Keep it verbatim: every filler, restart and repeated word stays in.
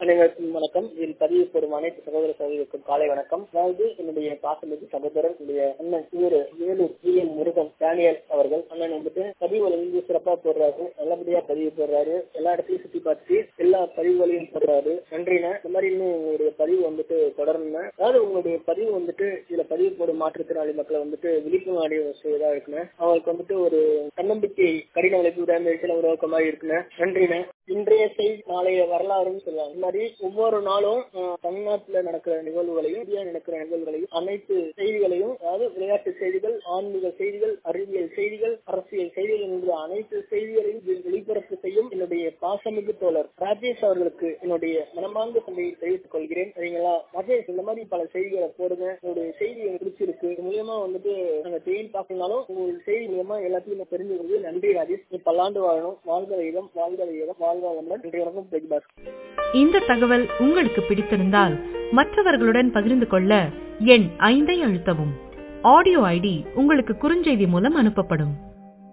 அனைவருக்கும் வணக்கம். இதில் பதிவு போடும் அனைத்து சகோதர சகோதரிக்கும் காலை வணக்கம். அதாவது என்னுடைய பாசமிகு சகோதரர் என்னுடைய அண்ணன் இவரு Vellore G N Murugan Daniel அவர்கள் அண்ணன் வந்துட்டு பதிவுகளை வந்து சிறப்பா போடுறாரு, நல்லபடியா பதிவு போடுறாரு, எல்லா இடத்தையும் சுத்தி பார்த்து எல்லா பதிவுகளையும் போடுறாரு. நன்றிண்ணா. இந்த மாதிரி இன்னும் உங்களுடைய பதிவு வந்துட்டு தொடரணும். அதாவது உங்களுடைய பதிவு வந்துட்டு இதுல பதிவு போடும் மாற்றுத்திறனாளி மக்களை வந்துட்டு விழிப்புணர்வு செய்யறதா இருக்குன்னு அவங்களுக்கு வந்துட்டு ஒரு தன்னம்பிக்கை கடின உழைப்பு உடம்பு உருவாக்க மாதிரி இருக்குன்னு. நன்றிண்ணா. இன்றைய செய்தி நாளைய வரலாறுன்னு சொல்லுவாங்க. இந்த மாதிரி ஒவ்வொரு நாளும் தமிழ்நாட்டுல நடக்கிற நிகழ்வுகளையும் இந்தியா நடக்கிற நிகழ்வுகளையும் அனைத்து செய்திகளையும், அதாவது விளையாட்டு செய்திகள், ஆன்மீக செய்திகள், அறிவியல் செய்திகள், அரசியல் செய்திகள் என்கிற அனைத்து செய்திகளையும் வெளிப்பரப்பு செய்யும் என்னுடைய பாசமிகு தோழர் ராஜேஷ் அவர்களுக்கு என்னுடைய மனமார்ந்த சந்தையை தெரிவித்துக் கொள்கிறேன். சரிங்களா ராஜேஷ், இந்த மாதிரி பல செய்திகளை போடுங்க. உங்களுடைய செய்தி எனக்கு பிடிச்சிருக்கு. இது மூலியமா வந்துட்டு நாங்க செய்தி பார்க்கணும்னாலும் உங்களுடைய செய்தி மூலமா எல்லாத்தையும் தெரிஞ்சு கொள்வது. நன்றி ராஜேஷ். நீ பல்லாண்டு வாழணும். வாழ்க வைகம், வாழ்க வைகம், வாழ்க வளமுடன். நன்றி, வணக்கம். பெக்பாஸ். இந்த தகவல் உங்களுக்கு பிடித்திருந்தால் மற்றவர்களுடன் பகிர்ந்து கொள்ள எண் ஐந்தை அழுத்தவும். ஆடியோ ஐடி உங்களுக்கு குறுஞ்செய்தி மூலம் அனுப்பப்படும்.